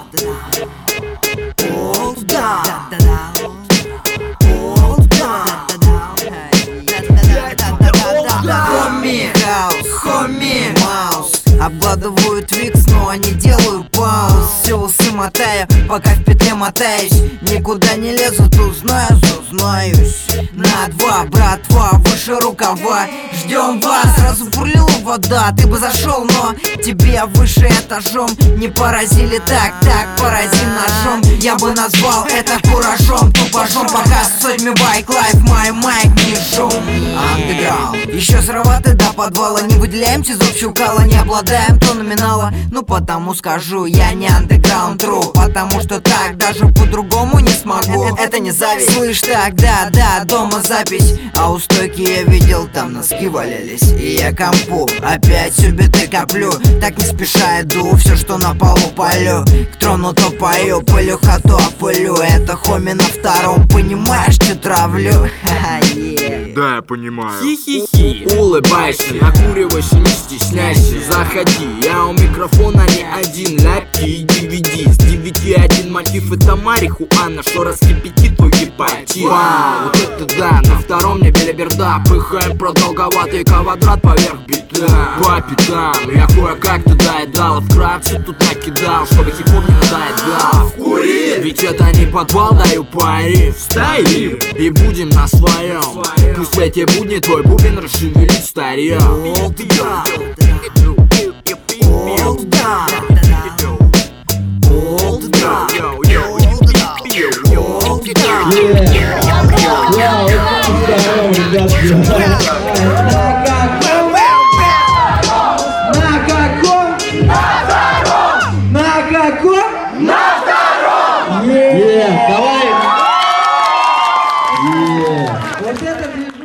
Хоми, маус. Обгладываю твикс, но не делаю пауз. Все усы мотаю, пока в петле мотаюсь. Никуда не лезу, тут знаю, зазнаюсь. На два, братва, выше рукава. Ждем вас, сразу бурлила вода. Ты бы зашел, но тебе выше этажом не поразили так, поразим ножом. Я бы назвал это куражом, тупожом. Пока сотнями байк, лайф, мой майк, не шум. Андеграунд. Еще сыроваты до подвала. Не выделяемся из общего кала, не обладаем то номинала. Ну потому скажу, я не андеграунд тру, потому что так даже по-другому не смогу. Это не зависть. Слышь, так, да, дома запись. А у стойки я видел, там носки валялись. И я компу опять себе ты коплю. Так не спеша иду, все что на полу палю. К трону то пою, пылю хату опылю. Это хоми на втором, понимаешь, что травлю? Да, я понимаю. Хи-хи-хи, улыбайся, накуривайся, не стесняйся. Заходи, я у микрофона не один. Ляпки и DVD, с 9.1 мотив это марихуана, что раскипятит твой гепатит. Вау, вот это да, на втором небе леберда. Пыхаем продолговатый квадрат поверх бита. По пятам, я кое-как туда и дал. Вкратце тут накидал, чтобы хип-хоп не надоедал. Кури, ведь это не подвал, даю пари. Стоим и будем на своем. Пусть в эти будни твой бубен расшевелит старье. На втором! Давай! Вот это